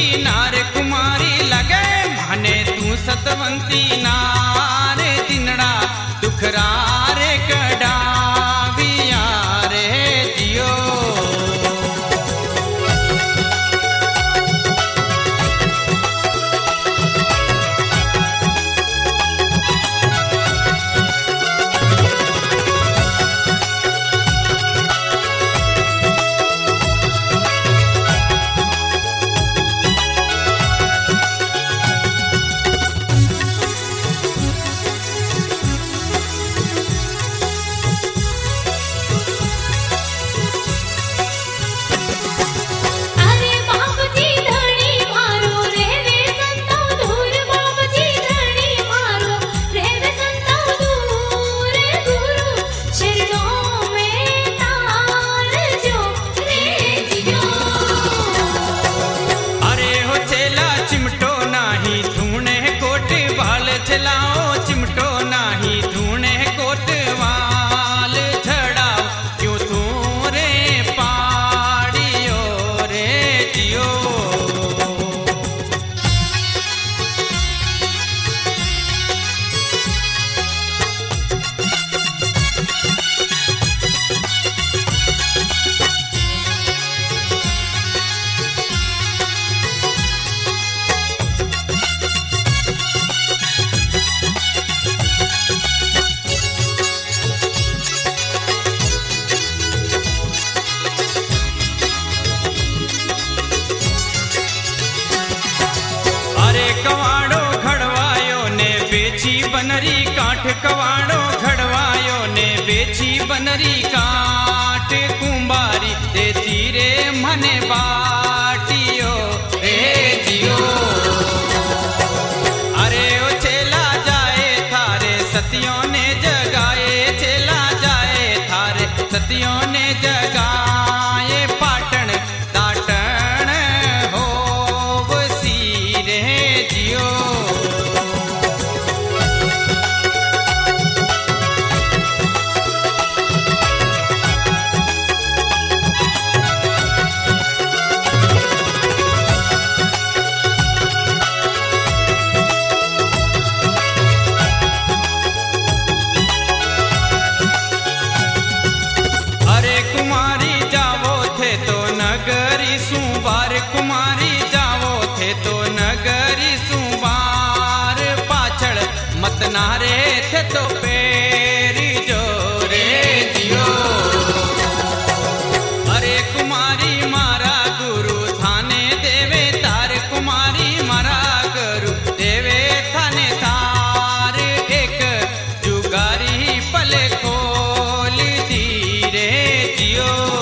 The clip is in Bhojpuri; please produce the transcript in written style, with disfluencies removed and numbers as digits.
नार कुमारी लगे माने तू सतवंती नार दिनड़ा दुखरा रे कडाविया रे जियो। चलाओ चिमटो नाही धूने कोटवाल झड़ाओ क्यों तू रे पाड़ियो रे जियो। कवाड़ो घड़वायो ने बेची बनरी काठ कवाड़ो घड़वायो ने बेची बनरी काठ कुंबारी देती रे मने बाटियो रे जियो। अरे ओ चेला जाए थारे सतियों ने जगाए चेला जाए थारे सतियों ने जगाए पाटन दाटन हो जियो। अरे कुमारी जावो थे तो नगरी सुबार कुमारी जावो थे तो नगरी सुबार पाछड़ मत नारे थे तो पेरी जो रे जियो। अरे कुमारी मारा गुरु थाने देवे तार कुमारी मारा गुरु देवे थाने तार एक जुगारी पले खोल दी रे जियो।